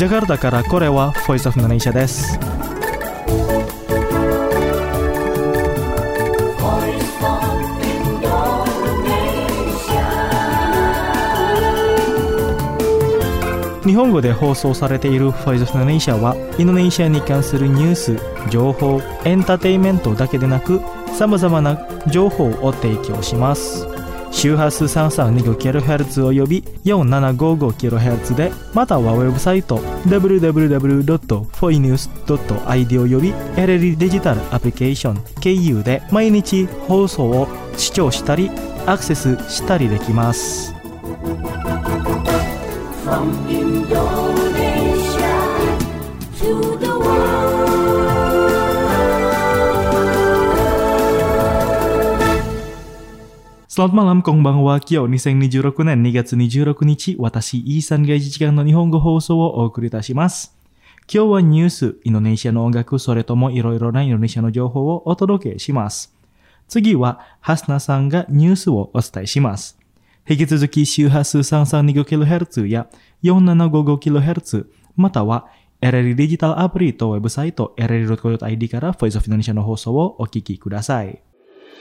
ジャカルタからこれは Voice of Indonesia です。日本語で放送されている Voice of Indonesia はインドネシアに関するニュース、情報、エンターテインメントだけでなく様々な情報を提供します。周波数 3325kHz および 4755kHz で、またはウェブサイト www.foinews.id および LL デジタルアプリケーション KU で毎日放送を視聴したりアクセスしたりできます。From Indonesia to the world。Selamat malam、こんばんは。今日2026年2月26日、私、イーサンが1時間の日本語放送をお送りいたします。今日はニュース、インドネシアの音楽、それともいろいろなインドネシアの情報をお届けします。次は、ハスナさんがニュースをお伝えします。引き続き周波数 3325kHz や 4755kHz または LL デジタルアプリとウェブサイト LL.co.id から Voice of Indonesia の放送をお聞きください。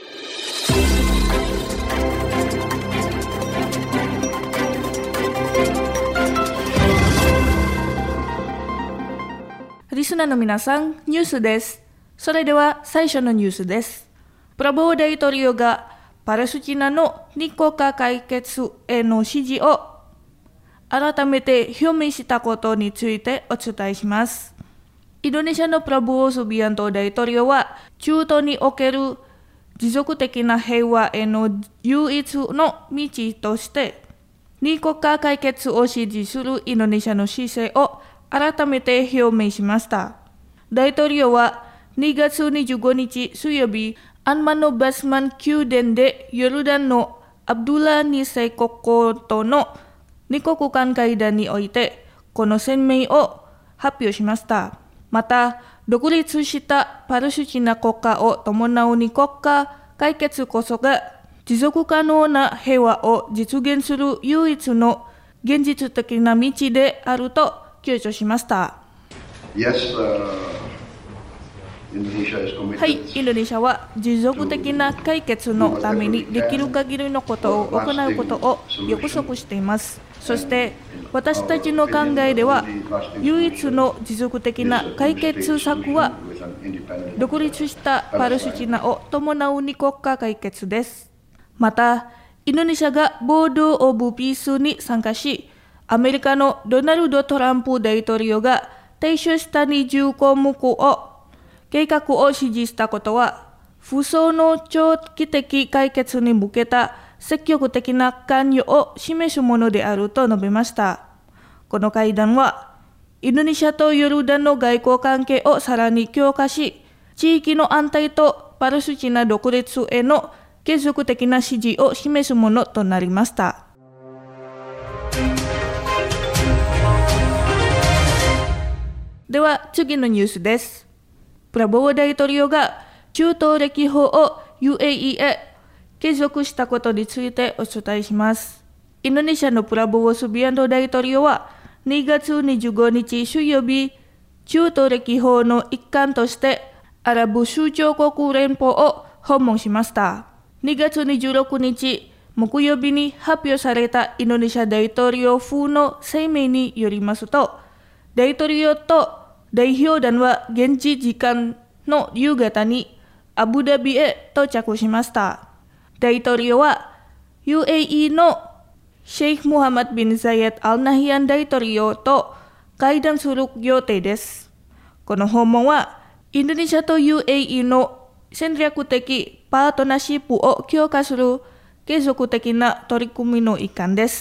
リスナーの皆さん、ニュースです。それでは最初のニュースです。プラボー大統領がパレスチナの二国家解決への支持を改めて表明したことについてお伝えします。インドネシアのプラボー・スビアント大統領は中東における持続的な平和への唯一の道として二国家解決を支持するインドネシアの姿勢を改めて表明しました。大統領は2月25日水曜日、アンマノ・バスマン宮殿でヨルダンのアブドゥラ2世国王との二国間会談においてこの声明を発表しました。また、独立したパレスチナ国家を伴う二国家解決こそが持続可能な平和を実現する唯一の現実的な道であると強調しました。はい、インドネシアは持続的な解決のためにできる限りのことを行うことを約束しています。そして私たちの考えでは唯一の持続的な解決策は独立したパレスチナを伴う二国家解決です。また、インドネシアがボード・オブ・ピースに参加し、アメリカのドナルド・トランプ大統領が提出した20項目を計画を指示したことは、紛争の長期的解決に向けた積極的な関与を示すものであると述べました。この会談は、インドネシアとヨルダンの外交関係をさらに強化し、地域の安定とパレスチナ独立への継続的な支持を示すものとなりました。では次のニュースです。プラボー大統領が中東歴訪を UAE へ継続したことについてお伝えします。インドネシアのプラボー・スビアント大統領は2月25日水曜日、中東歴訪の一環としてアラブ首長国連邦を訪問しました。2月26日木曜日に発表されたインドネシア大統領府の声明によりますと、大統領と代表団は現地時間の夕方にアブダビへ到着しました。大統領は UAE のシェイク・ムハマド・ビン・ザイエド・アル・ナヒアン大統領と会談する予定です。この訪問はインドネシアと UAE の戦略的パートナーシップを強化する継続的な取り組みの一環です。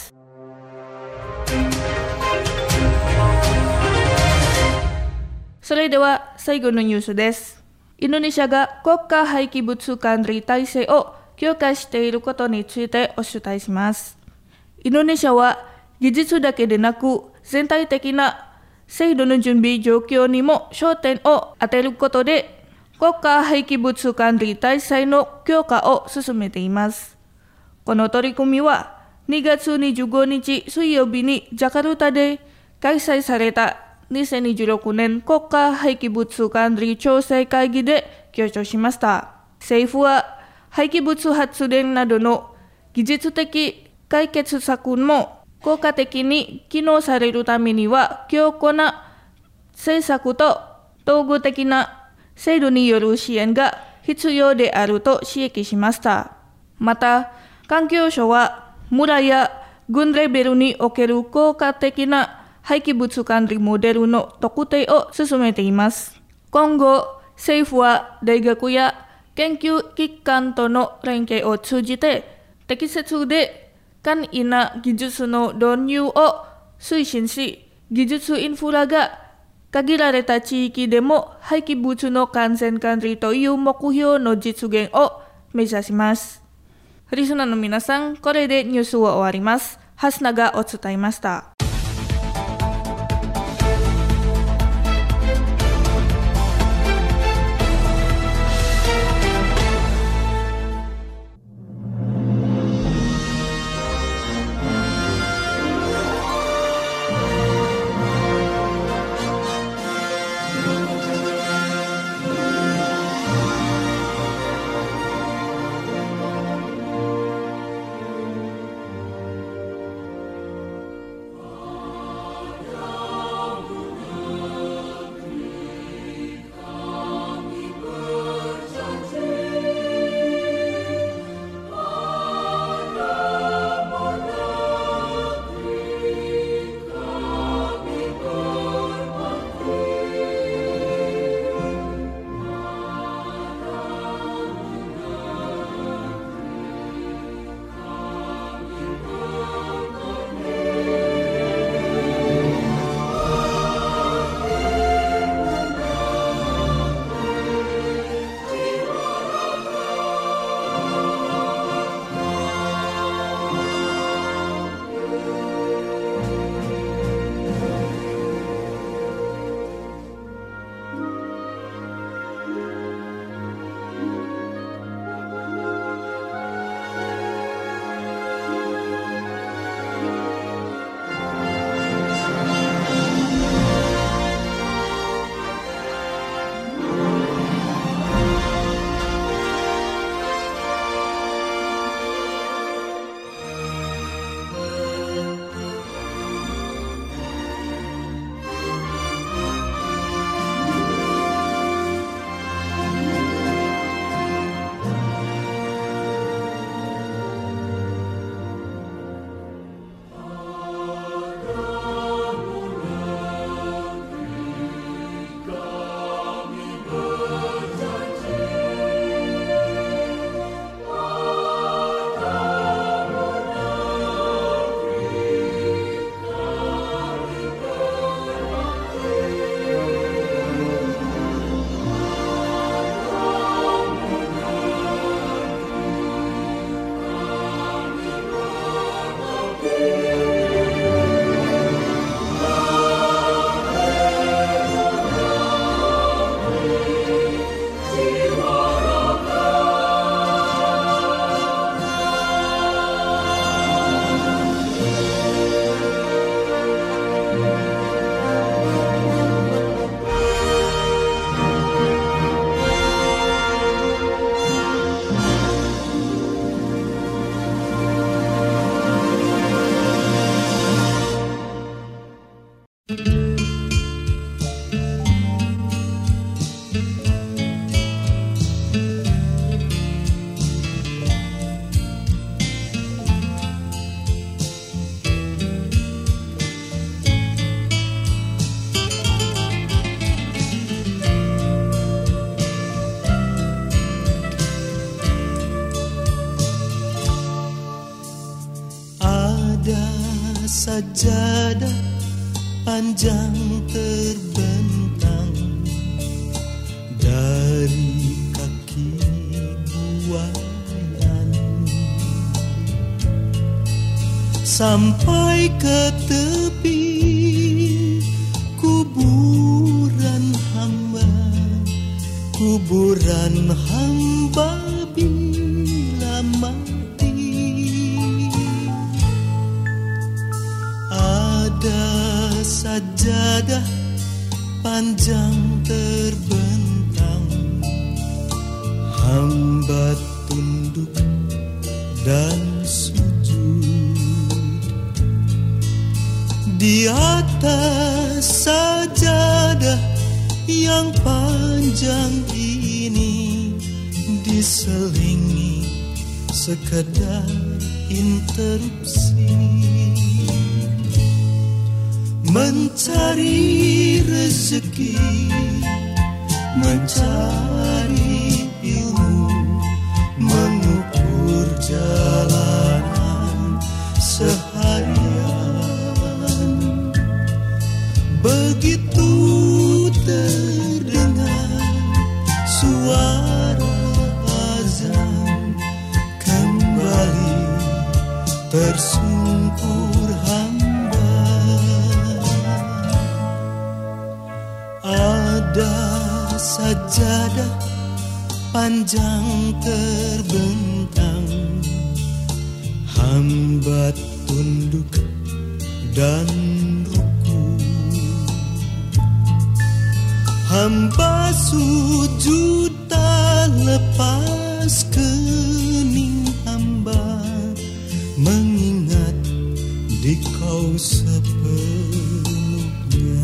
それでは最後のニュースです。インドネシアが国家廃棄物管理体制を強化していることについてお伝えします。インドネシアは技術だけでなく全体的な制度の準備状況にも焦点を当てることで国家廃棄物管理体制の強化を進めています。この取り組みは2月25日水曜日にジャカルタで開催された 2026年国家廃棄物管理調整会議で強調しました。政府は廃棄物発電などの技術的解決策も効果的に機能されるためには強固な政策と道具的な制度による支援が必要であると指摘しました。また、環境省は村や郡レベルにおける効果的な廃棄物管理モデルの特定を進めています。今後、政府は大学や研究機関との連携を通じて適切で簡易な技術の導入を推進し、技術インフラが限られた地域でも廃棄物の完全管理という目標の実現を目指します。リスナーの皆さん、これでニュースを終わります。ハスナがお伝えました。 Sajadah panjang terbentang dari kaki buayan sampai ke tepi kuburan hamba bila mati. Ada sajadah panjang terbentang, hamba tunduk dan sujud di atas sajadah yang panjang ini, diselingi sekedar interupsi, mencari rezeki, mencari ilmu, mengukur jalanan seharian. Begitu terdengar suara azan, kembali tersungkur hamba. Ada sajadah panjang terbentang, hamba tunduk dan ruku, hamba sujud tak lepas kening hamba, mengingat di kau sepenuhnya.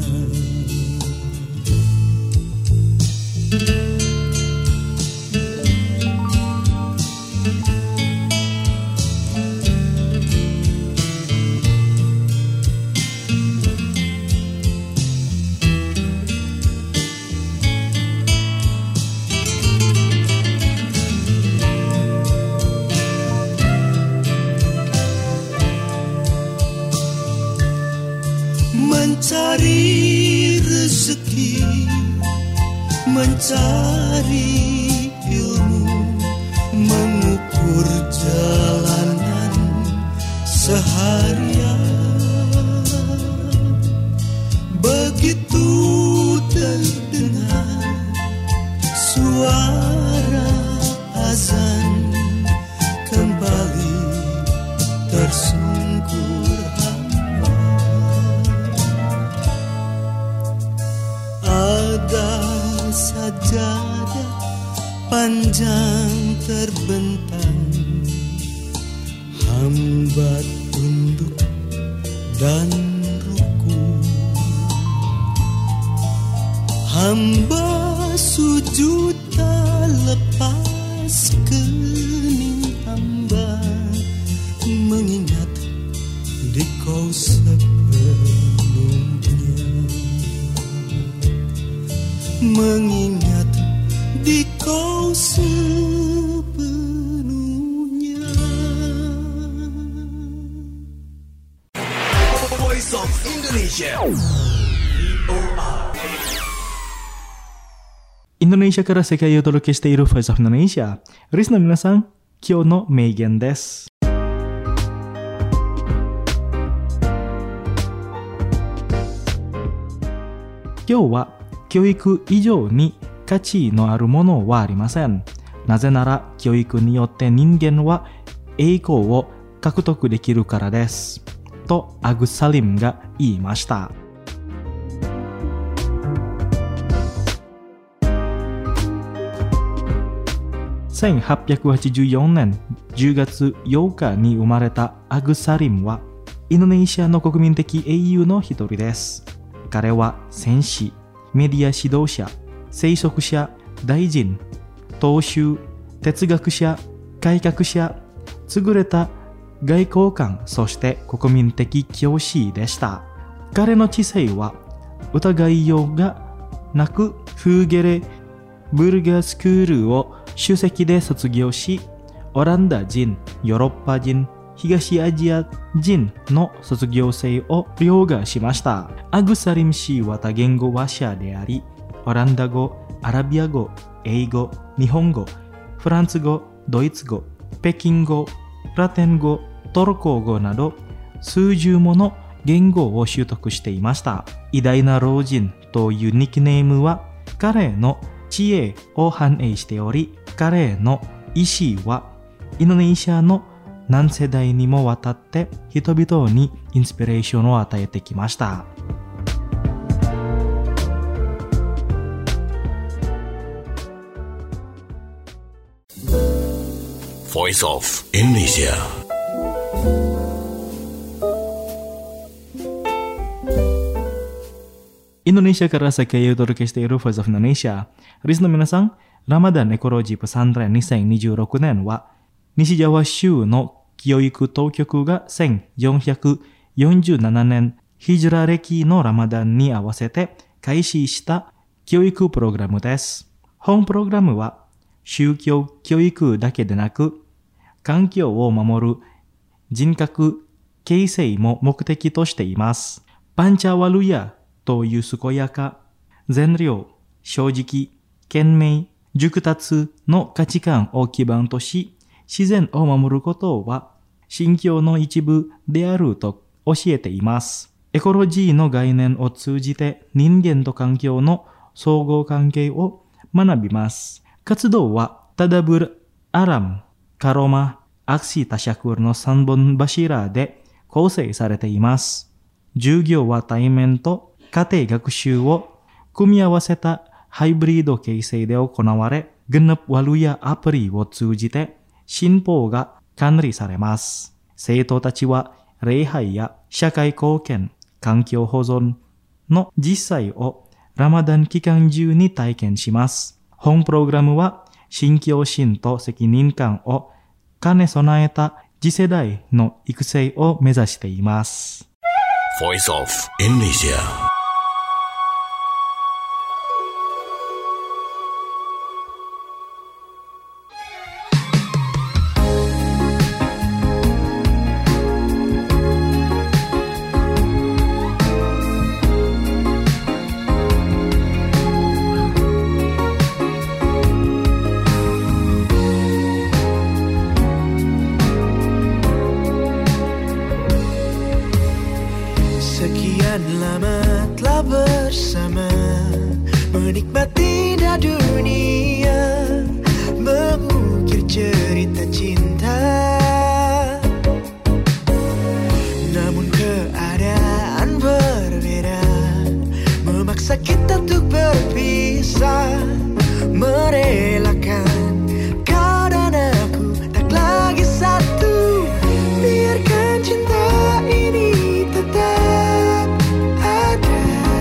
Mencari rezeki, mencari ilmu, mengukur jalanan seharian. Begitu terdengar suara azan, kembali tersungkur hamba. Ada sajadah panjang terbentang, hamba tunduk dan ruku, hamba sujud tak lepas kening hamba, mengingat di kau sepenuhnya, mengingat di kau sepenuhnya. Voice of Indonesia. Indonesia から世界をお届けしている Voice of Indonesia。リスナーの皆さん、今日の名言です。今日は教育以上に価値のあるものはありません。なぜなら教育によって人間は栄光を獲得できるからです。とアグサリムが言いました。1884年10月8日に生まれたアグサリムはインドネシアの国民的英雄の一人です。彼は戦士、メディア指導者、聖職者、大臣、党首、哲学者、改革者、優れた外交官、そして国民的教師でした。彼の知性は疑いようがなく、フーゲレ・ブルガースクールを首席で卒業し、オランダ人、ヨーロッパ人、東アジア人の卒業生を凌駕しました。アグサリム氏は多言語話者であり、オランダ語、アラビア語、英語、日本語、フランス語、ドイツ語、北京語、ラテン語、トルコ語など数十もの言語を習得していました。偉大な老人というニックネームは彼の知恵を反映しており、彼の意志はインドネシアの何世代にもわたって人々にインスピレーションを与えてきました。 Voice of Indonesia. Indonesia Karasa Kaya Torkesteiru Voice of Indonesia. Rizno minasang, Ramadan Ekoloji Pesantren 2026年は、西ジャワ州の教育当局が1447年ヒジュラ暦のラマダンに合わせて開始した教育プログラムです。本プログラムは宗教教育だけでなく、環境を守る人格形成も目的としています。パンチャワルヤという健やか、善良、正直、賢明、熟達の価値観を基盤とし、自然を守ることは信教の一部であると教えています。エコロジーの概念を通じて人間と環境の相互関係を学びます。活動はタダブル、アラム、カロマ、アクシタシャクルの3本柱で構成されています。授業は対面と家庭学習を組み合わせたハイブリッド形成で行われ、genep waluyaアプリを通じて進歩が管理されます。生徒たちは礼拝や社会貢献、環境保存の実際をラマダン期間中に体験します。本プログラムは信教心と責任感を兼ね備えた次世代の育成を目指しています。 Voice of Indonesia. Sekian lama telah bersama, menikmati dunia, mengukir cerita cinta. Namun keadaan berbeda, memaksa kita untuk berpisah, merelakan kau dan aku tak lagi satu. Biarkan cinta ini tetap ada,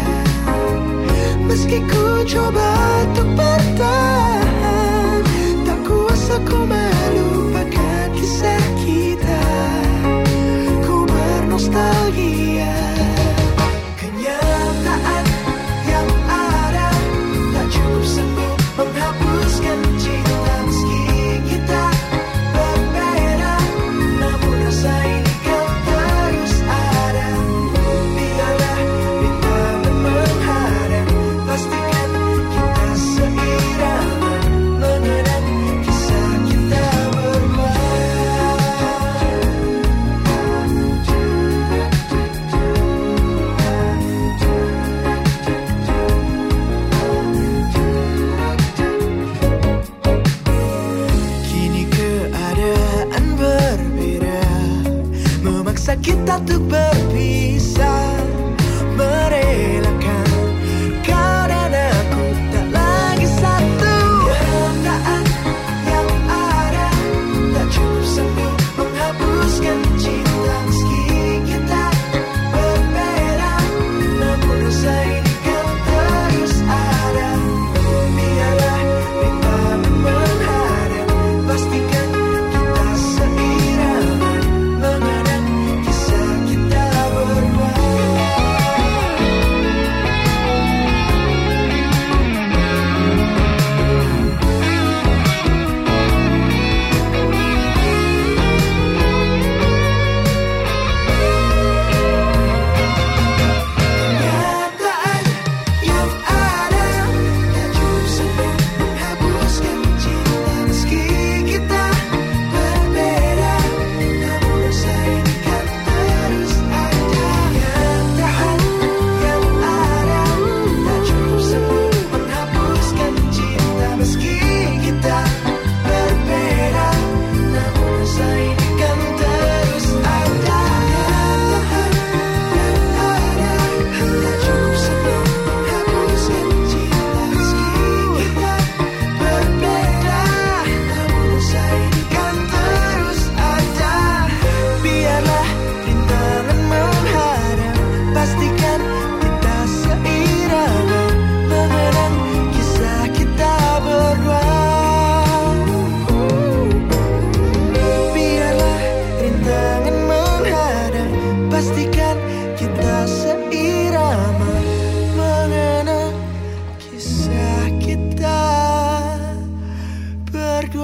meski ku coba untuk bertahan, tak kuasa ku melupakan kisah kita. Ku bernostalgia, kenyataan yang ada tak cukup sanggup menghapuskan cinta. Meski kita berbeda, namun rasa ini kan terus ada. Biarlah rintangan menghadang, pastikan kita seirama, mengenang kisah kita berdua. Kini keadaan berbeda, memaksa kita untuk berpisah, merelakan kau dan aku tak lagi satu. Kenyataan yang ada tak cukup sanggup menghapuskan cinta. Meski kita berbeda, namun rasa ini kan terus ada. Biarlah rintangan menghadang, pastikan kita seirama, mengenang kisah kita berdua.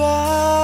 berdua.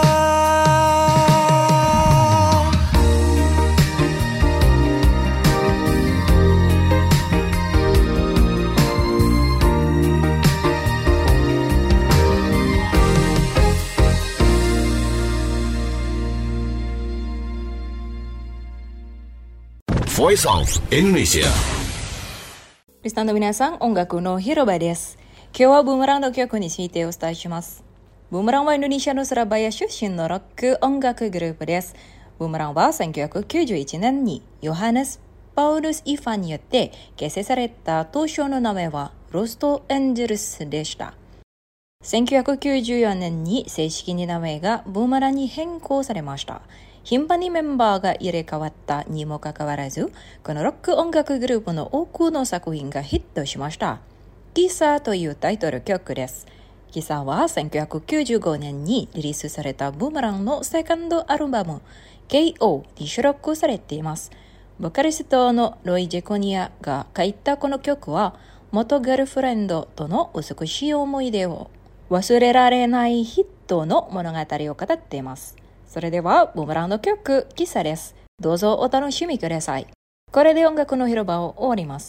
Voice of Indonesia. リスナーの皆さん、音楽の広場です。今日はブーメランの曲についてお伝えします。ブーメランはインドネシアのスラバヤ出身のロック音楽グループです。ブーメランは1991年にヨハネス・パウルス・イファンによって結成された当初の名前はロストエンジェルスでした。1994年に正式に名前がブーメランに変更されました。頻繁にメンバーが入れ替わったにもかかわらず、このロック音楽グループの多くの作品がヒットしました。キサというタイトル曲です。キサは1995年にリリースされたブーメランのセカンドアルバム KO に収録されています。ボーカリストのロイ・ジェコニアが書いたこの曲は、元ガールフレンドとの美しい思い出を忘れられない人の物語を語っています。それではブーメランの曲キサです。どうぞお楽しみください。これで音楽の広場を終わります。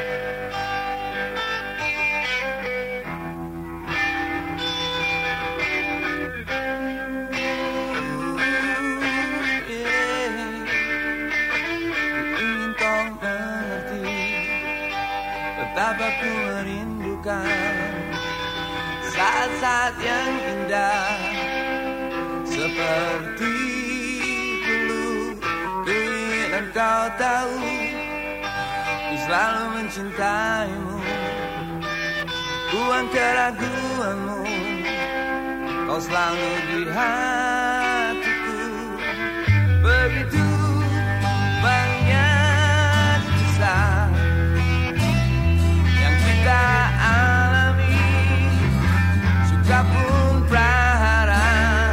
Ingin kau mengerti betapa ku merindukan saat-saat yang indah seperti dulu. Ku ingin kau tahu ku selalu mencintaimu. Buang keraguanmu, kau selalu di hatiku. Begitu banyak kisah yang kita alami, suka pun prahara,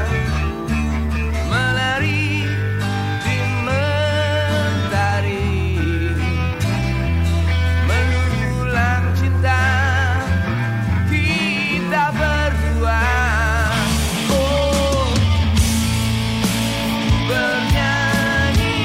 menari di mentari, mengulang cinta kita berdua. Oh, bernyanyi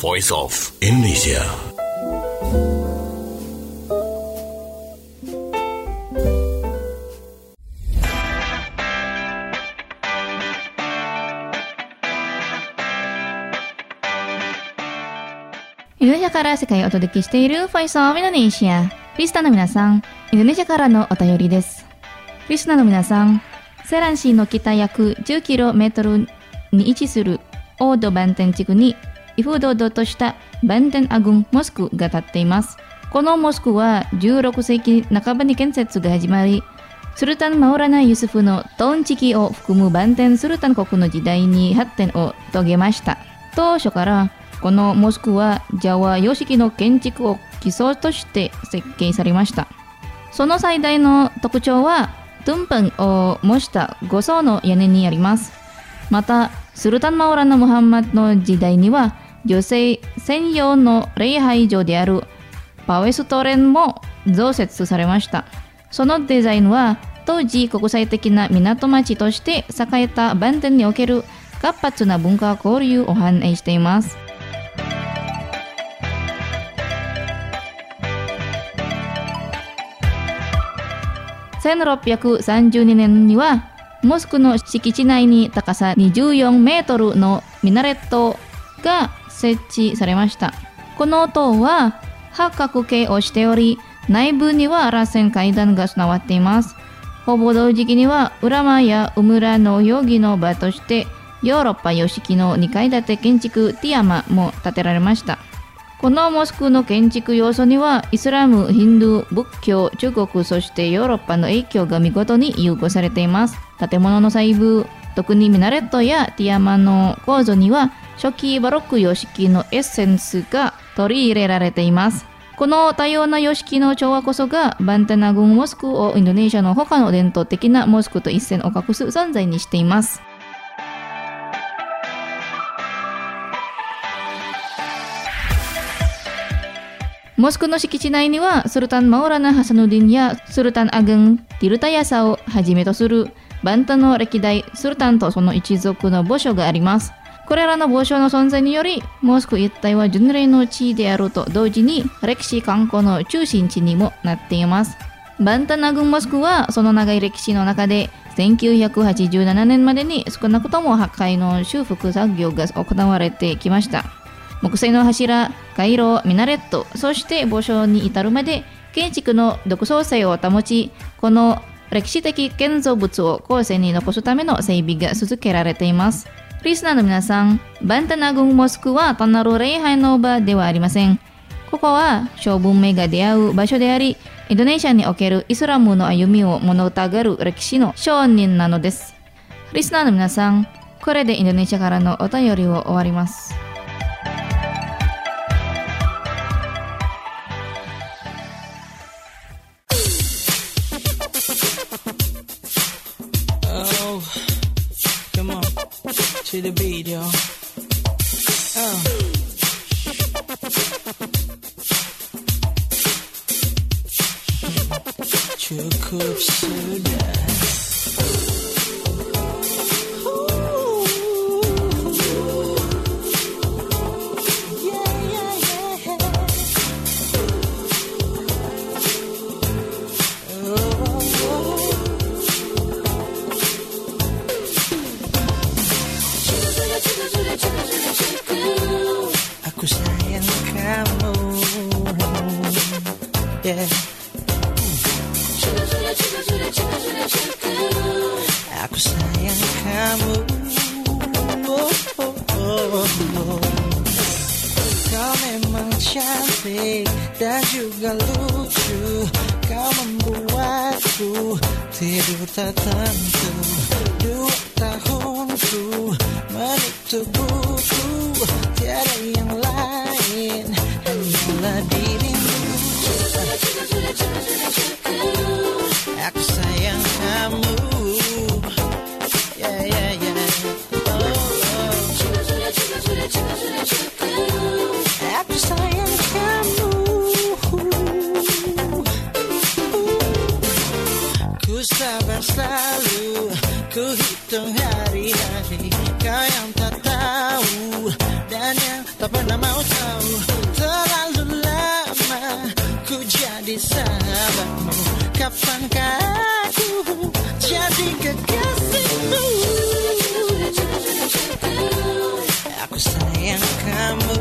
Voice of Indonesia. インドネシアから世界をお届けしている Voice of Indonesia。リスナーの皆さん、インドネシアからのお便りです。リスナーの皆さん、セラン市の北約 10km に位置するオードバンテン地区にイフドドとしたバンテンアグンモスクが建っています。このモスクは16世紀半ばに建設が始まり、スルタン・マウラナ・ユスフのトンチキを含むバンテンスルタン国の時代に発展を遂げました。当初からこのモスクはジャワ様式の建築を基礎として設計されました。その最大の特徴はトゥンパンを模した5層の屋根にあります。またスルタン・マウラナ・ムハンマドの時代には女性専用の礼拝所であるパウェストレンも増設されました。そのデザインは当時国際的な港町として栄えたバンテンにおける活発な文化交流を反映しています。1632年にはモスクの敷地内に高さ24メートルのミナレットが設置されました。この塔は八角形をしており、内部には螺旋階段が備わっています。ほぼ同時期にはウラマやウムラの容疑の場としてヨーロッパ様式の2階建て建築ティアマも建てられました。このモスクの建築要素にはイスラム、ヒンドゥー、仏教、中国、そしてヨーロッパの影響が見事に融合されています。建物の細部、特にミナレットやティアマの構造には初期バロック様式のエッセンスが取り入れられています。この多様な様式の調和こそがバンテナグンモスクをインドネシアの他の伝統的なモスクと一線を画す存在にしています。モスクの敷地内にはスルタン・マウラナ・ハサヌディンやスルタン・アグン・ティルタヤサをはじめとするバンタの歴代スルタンとその一族の墓所があります。これらの墓所の存在によりモスク一帯は巡礼の地であると同時に歴史観光の中心地にもなっています。バンタナグンモスクはその長い歴史の中で1987年までに少なくとも破壊の修復作業が行われてきました。木製の柱、回廊、ミナレット、そして墓所に至るまで建築の独創性を保ち、この歴史的建造物を後世に残すための整備が続けられています。リスナーの皆さん、バンタナグンモスクは単なる礼拝の場ではありません。ここは諸文明が出会う場所であり、インドネシアにおけるイスラムの歩みを物語る歴史の証人なのです。リスナーの皆さん、これでインドネシアからのお便りを終わります。 To the beat, yo. Cukup sudah. Aku sayang kamu, yeah. Aku sayang kamu, Kau memang cantik dan juga lucu. Kau membuatku tidur tak tentu. 2 tahunku menutup buku, tiada yang lain, hanyalah dirimu. Aku sayang kamu, yeah, yeah, yeah. Aku sayang kamu. Ku sabar selalu, ku hitung hari-hari. Kau yang tak tahu dan yang tak mana mau tahu terlalu lama ku jadi sahabatmu. Kapankah aku jadi kekasihmu? Aku sayang kamu.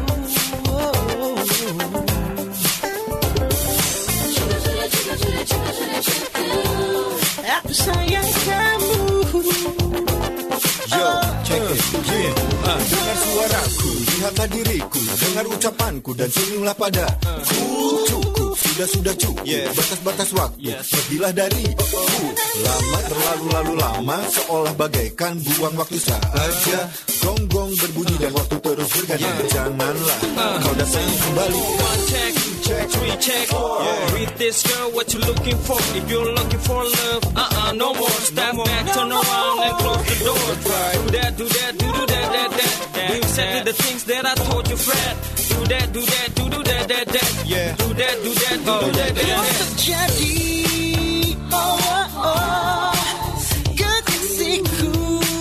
Aku sayang kamu. Yo, check it, yeah. Dengar suaraku, lihatlah diriku, dengar ucapanku dan senyumlah padaku. Cukup, sudah cukup, batas-batas waktu, lebihlah dariku. Lama, terlalu lama, seolah bagaikan buang waktu saja. Gong-gong berbunyi dan waktu terus berganti. Janganlah kau datang kembali. Check, with this girl, what you looking for? If you're looking for love, no more. Step back, turn around and close the door. Do that. Do you say do the things that I told you, Fred? Do that. Yeah. Do that. Terjadi, oh, kekasihku.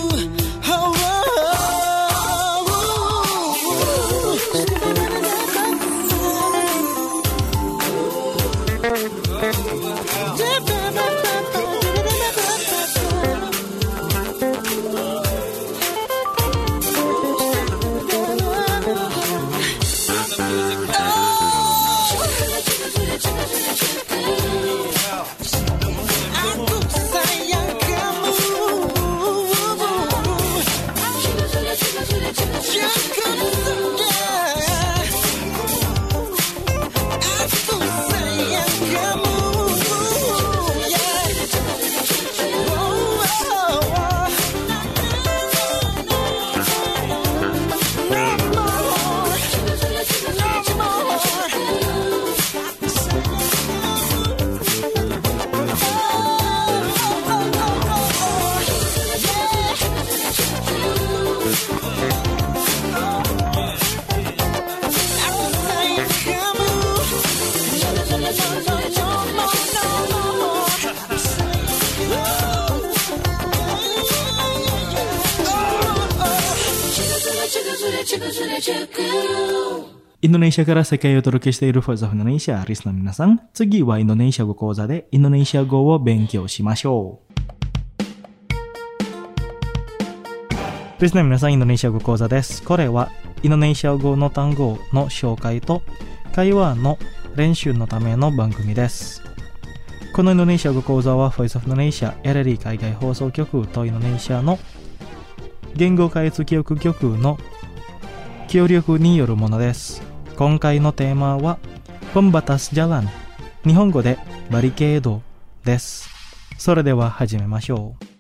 インドネシアから世界をお届けしているVoice of Indonesia、リスナーの皆さん、次はインドネシア語講座でインドネシア語を勉強しましょう。リスナーの皆さん、インドネシア語講座です。これはインドネシア語の単語の紹介と会話の練習のための番組です。このインドネシア語講座は Voice of Indonesia、LLE 海外放送局とインドネシアの言語開発教育局の協力によるものです。今回のテーマはPembatas Jalan、日本語でバリケードです。それでは始めましょう。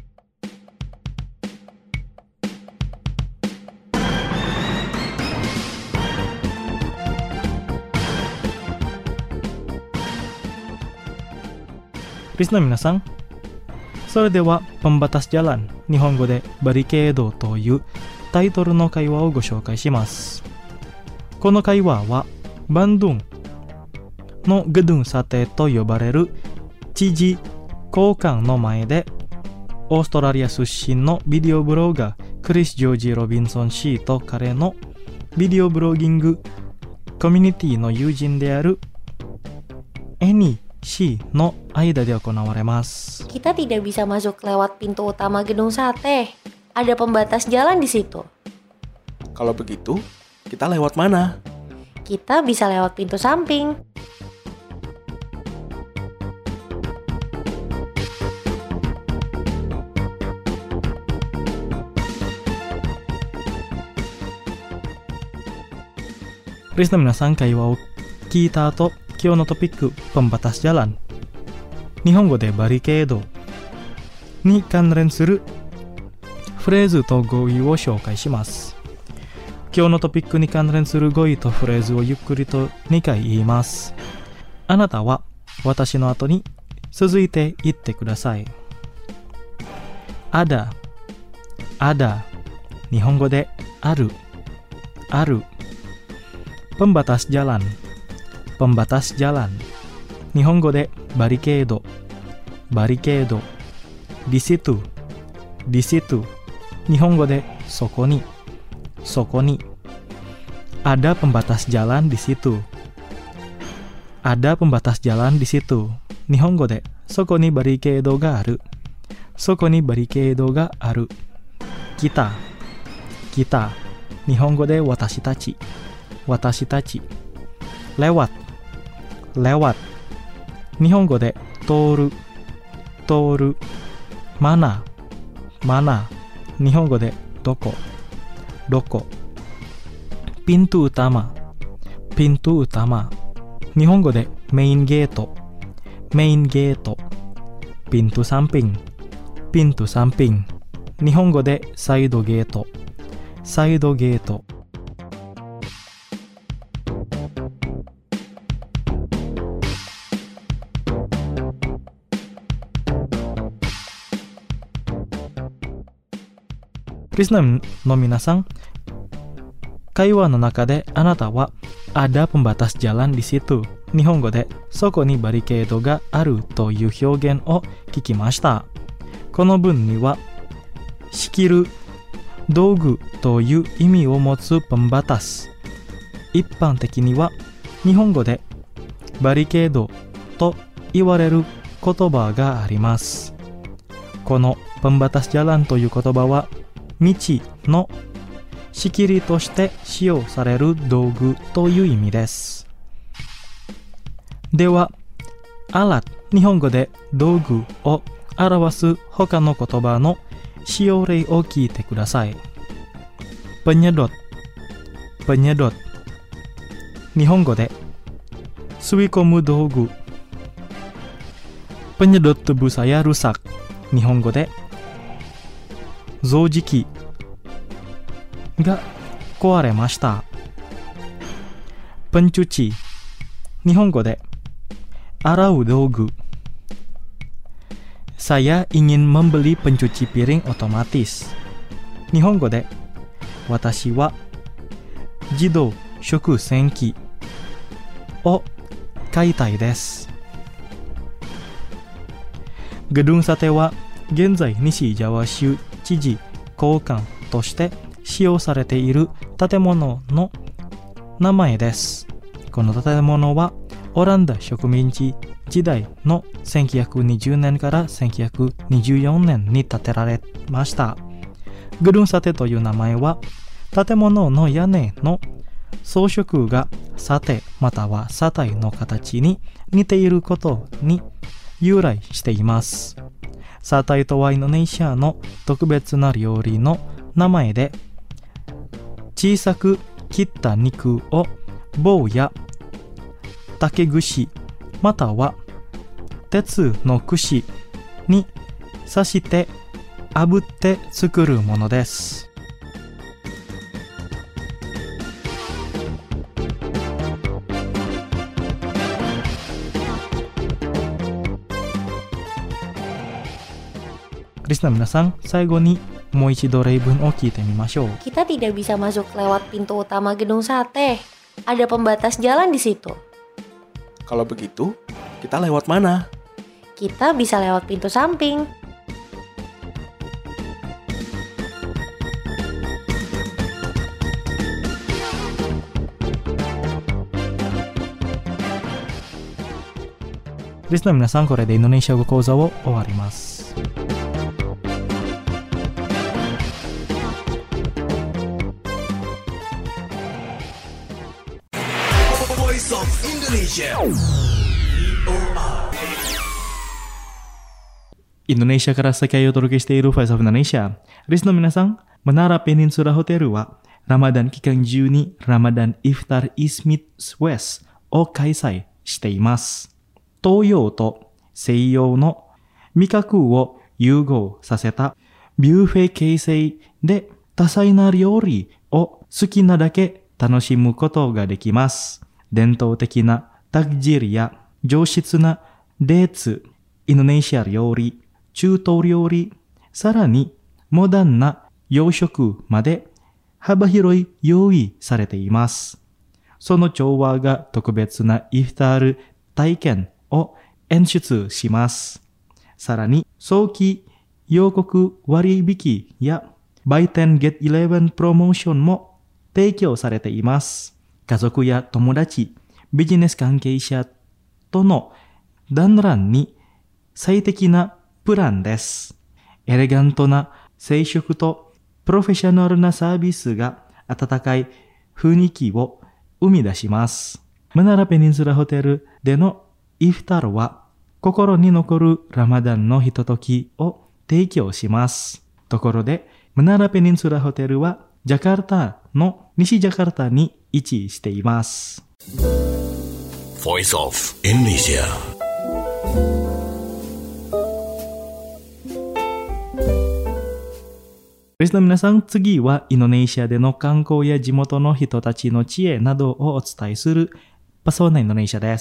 リスナーの皆さん、それではPembatas Jalan、日本語でバリケードというタイトルの会話をご紹介します。この会話はバンドゥンのゲドゥンサテと呼ばれる知事公館の前でオーストラリア出身のビデオブロガークリス・ジョージ・ロビンソン氏と彼のビデオブロギングコミュニティの友人であるエニ氏の間で行われます。 Kita tidak bisa masuk lewat pintu utama gedung sate. Ada pembatas jalan di situ. Kalau begitu, kita lewat mana? Kita bisa lewat pintu samping. Listener minasan, 会話を聞いた後、今日のトピック、Pembatas Jalan、日本語でバリケードに関連するフレーズと語彙を紹介します。今日のトピックに関連する語彙とフレーズをゆっくりと2回言います。あなたは私の後に続いて言ってください。ada、日本語である、Pembatas Jalan、日本語でバリケード、di situ、日本語でそこに、 Ada pembatas jalan di situ. Ada pembatas jalan di situ. Nihongo de, soko ni barikeido ga aru. Soko ni barikeido ga aru. Kita. Kita. Nihongo de watashi tachi. Watashi tachi. Lewat. Lewat. Nihongo de toru. Toru. Mana. Mana. Nihongo de doko. Doko. Pintu utama. Pintu utama. Nihongo de main gate. Main gate. Pintu samping. Pintu samping. Nihongo de side gate. Side gate. Listener no minasan, 会話の中であなたは ada pembatas jalan di situ 日本語でそこにバリケードがあるという表現を聞きました。この文には仕切る道具という意味を持つ pembatas。一般的には日本語でバリケードと言われる言葉があります。この pembatas jalan という言葉は道の仕切りとして使用される道具という意味です。では、アラ、日本語で道具を表す他の言葉の使用例を聞いてください。penyedot、penyedot。日本語で吸い込む道具。penyedot tubuh saya rusak。日本語で増殖器が壊れました。pencuci、日本語で洗う道具。saya ingin membeli pencuci piring otomatis。日本語で私は自動食洗機を買いたいです。gedung sateは現在西ジャワ州知事公館として使用されている建物の名前です。この建物はオランダ植民地時代の1920年から1924年に建てられました。グルンサテという名前は建物の屋根の装飾がサテまたはサタイの形に似ていることに由来しています。サタイとはインドネシアの特別な料理の名前で、小さく切った肉を棒や竹串または鉄の串に刺して炙って作るものです。リスナー皆さん、最後にもう一度例文を聞いてみましょう。 Kita tidak bisa masuk lewat pintu utama gedung sate. Ada pembatas jalan di situ. Kalau begitu, kita lewat mana? Kita bisa lewat pintu samping. Listener皆さん、これでインドネシア語講座を終わります。Indonesiaから世界をお届けしている Voice of Indonesia。リスナーの皆さん、Menara Peninsula Hotel はラマダン期間中にラマダンイフタルイスミッツウェスを開催しています。東洋と西洋の味覚を融合させたビュッフェ形成で多彩な料理を好きなだけ楽しむことができます。伝統的なタクジリや上質なデーツ、インドネシア料理、中東料理、さらにモダンな洋食まで幅広い用意されています。その調和が特別なイフタール体験を演出します。さらに早期予告割引や売店 Get11 プロモーションも提供されています。家族や友達、ビジネス関係者との団らんに最適なプランです。エレガントな静食とプロフェッショナルなサービスが温かい雰囲気を生み出します。マナラペニンスラホテルでのイフタルは心に残るラマダンのひとときを提供します。ところで、マナラペニンスラホテルはジャカルタの西ジャカルタに位置しています。 Voice of Indonesia。 リスナーの皆さん、次はインドネシアでの観光や地元の人たちの知恵などをお伝えするパソナインドネシアです。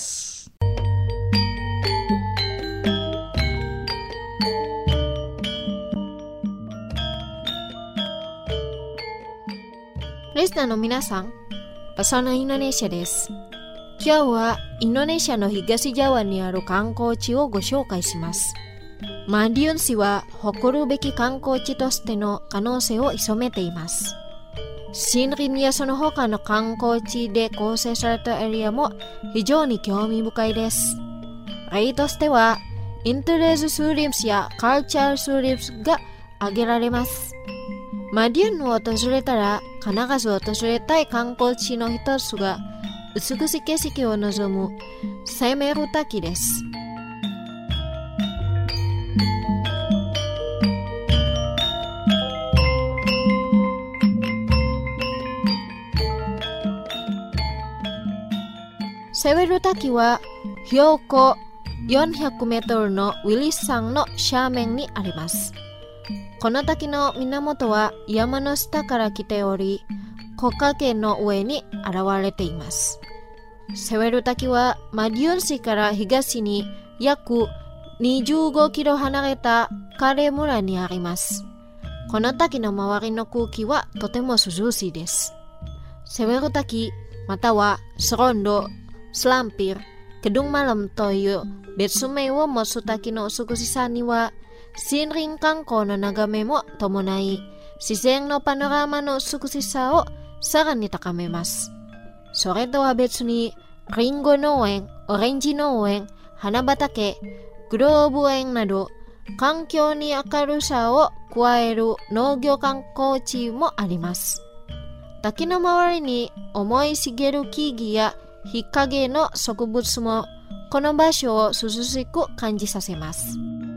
リスナーの皆さん、パソナインドネシアです。今日はインドネシアの東ジャワにある観光地をご紹介します。マディオン市は誇るべき観光地としての可能性を潜めています。森林やその他の観光地で構成されたエリアも非常に興味深いです。例としては、インテレーズスーリムスやカルチャースーリムスが挙げられます。マディオンを訪れたら必ず訪れたい観光地の一つが美しい景色を望むセメル滝です。セメル滝は標高400メートルのウィリス山の斜面にあります。この滝の源は山の下から来ており、木陰の上に現れています。セメル滝はマディオン市から東に約25キロ離れたカレ村にあります。この滝の周りの空気はとても涼しいです。セメル滝またはスロンド、スランピル、ケドンマラムという別名を持つ滝の美しさには森林観光の眺めも伴い、自然のパノラマの美しさをさらに高めます。それとは別に、リンゴ農園、オレンジ農園、花畑、グローブ園など、環境に明るさを加える農業観光地もあります。滝の周りに思い茂る木々や日陰の植物も、この場所を涼しく感じさせます。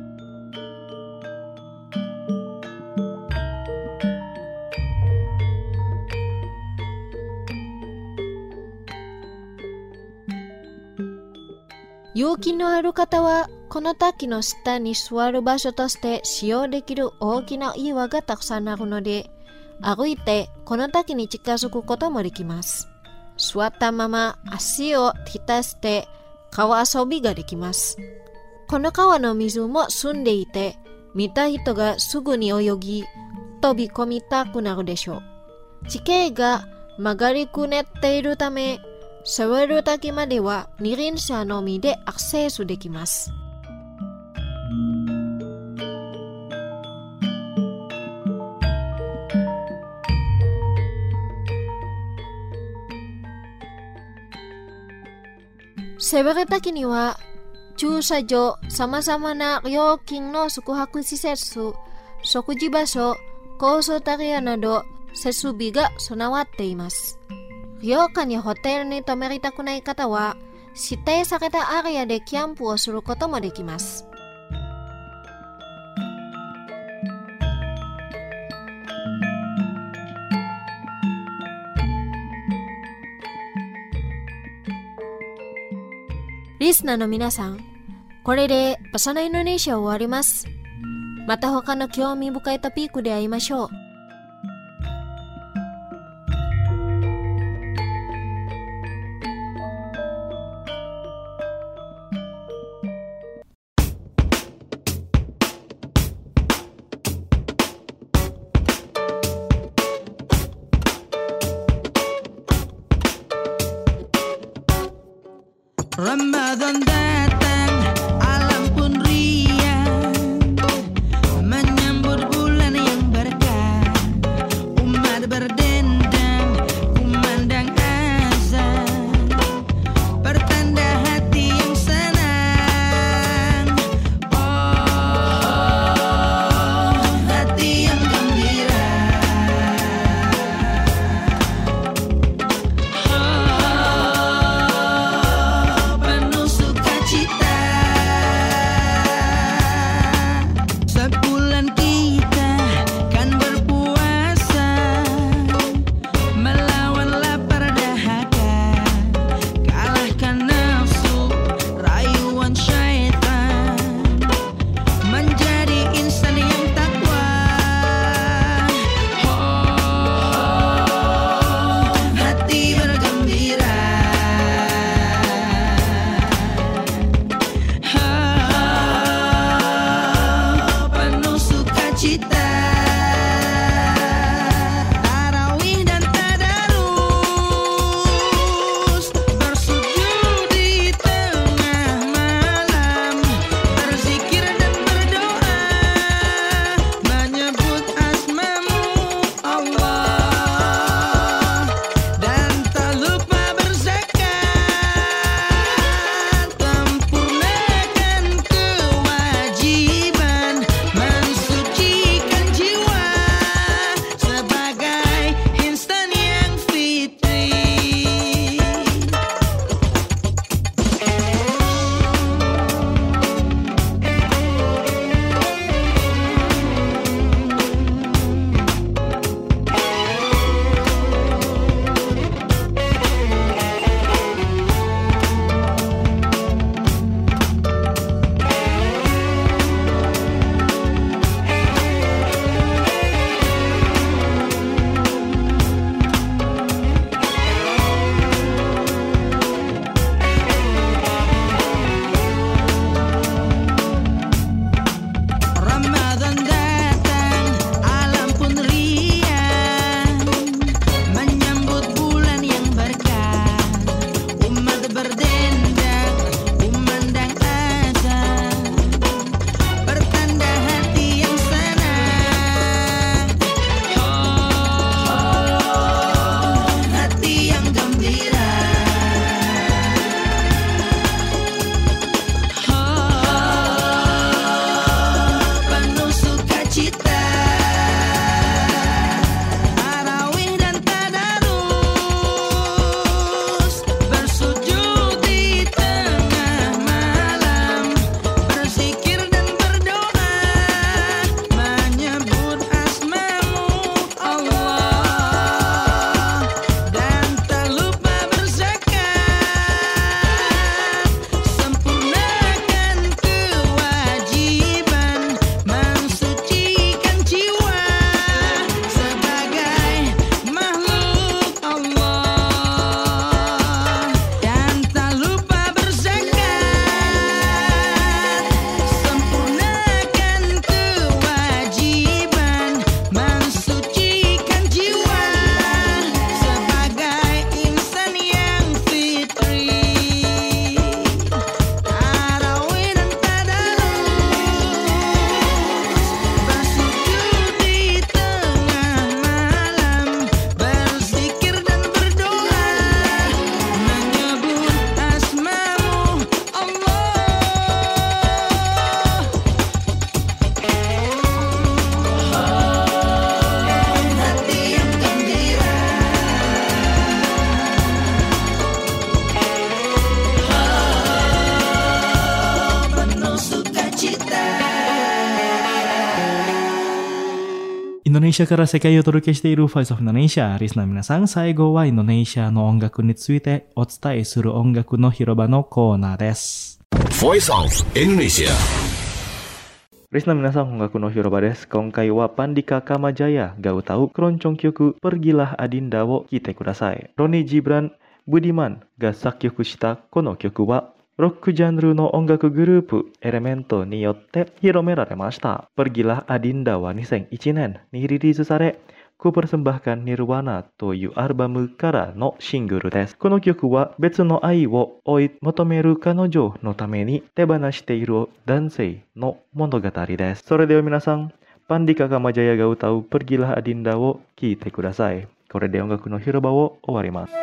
勇気のある方は、この滝の下に座る場所として使用できる大きな岩がたくさんあるので、歩いてこの滝に近づくこともできます。座ったまま足を浸して川遊びができます。この川の水も澄んでいて、見た人がすぐに泳ぎ、飛び込みたくなるでしょう。地形が曲がりくねっているため、セメル滝までは二輪車のみでアクセスできます。セメル滝には駐車場、様々な料金の宿泊施設、食事場所、コースタリアなど設備が備わっています。旅館やホテルに泊まりたくない方は、指定されたアリアでキャンプをすることもできます。リスナーの皆さん、これでパソナインドネシア終わります。また他の興味深いトピックで会いましょう。 Ramadan datang, alam pun riang, menyambut bulan yang berkah. Umat berdendang, Indonesia から世界をお届けしている Voice of Indonesia。リスナーの皆さん、最後はインドネシアの音楽についてお伝えする音楽の広場のコーナーです。 Voice of Indonesia。 リスナーの皆さん、音楽の広場です。今回はパンディカ・カマジャヤが歌うクロンチョン曲 Pergilah Adindaを聴いてください。ロニー・ジブラン・ブディマンが作曲したこの曲はロックジャンルの音楽グループエレメントによって広められました。Pergilah Adinda は2001年にリリースされ、Kupersembahkan Nirwana というアルバムからのシングルです。この曲は別の愛を追い求める彼女のために手放している男性の物語です。それでは皆さん、パンディカ・カマジャヤが歌う Pergilah Adinda を聴いてください。これで音楽の広場を終わります。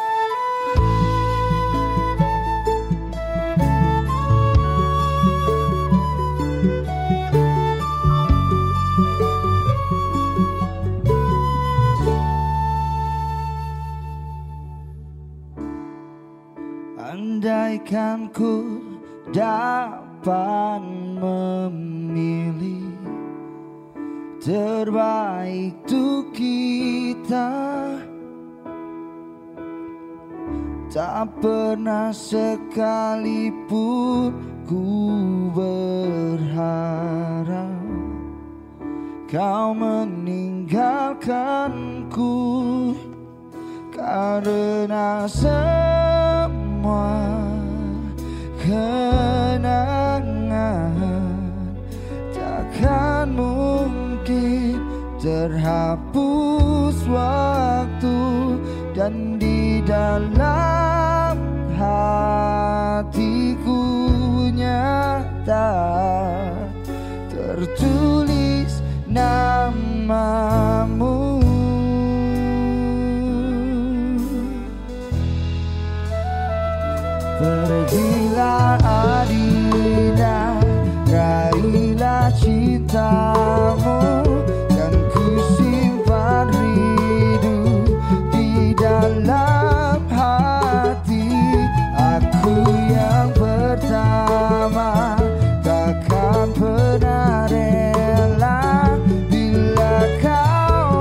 Andaikan ku dapat memilih terbaik untuk kita, tak pernah sekalipun ku berharap kau meninggalkanku, karena semua kenangan takkan mungkin terhapus waktu, dan di dalam hatiku nyata tertulis namamu. Pergilah Adinda, raihlah cintamu, dan ku simpan rindu di dalam hati. Aku yang pertama takkan pernah rela bila kau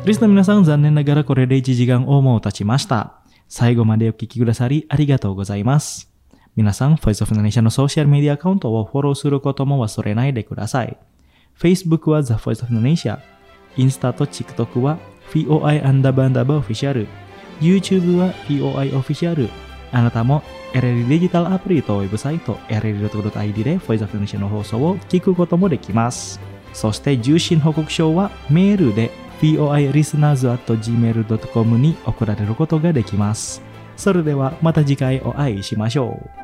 リスナーの皆さん、残念ながらこれで1時間をもう経ちました。最後までお聞きくださりありがとうございます。皆さん、Voice of Indonesia のソーシャルメディアアカウントをフォローすることも忘れないでください。Facebook は The Voice of Indonesia、インスタと TikTok は VOI__Official、YouTube は VOI Official。あなたも RRI デジタルアプリとウェブサイト RRI.ID で Voice of Indonesia の放送を聞くこともできます。そして受信報告書はメールで voilisteners@gmail.com に送られることができます。それではまた次回お会いしましょう。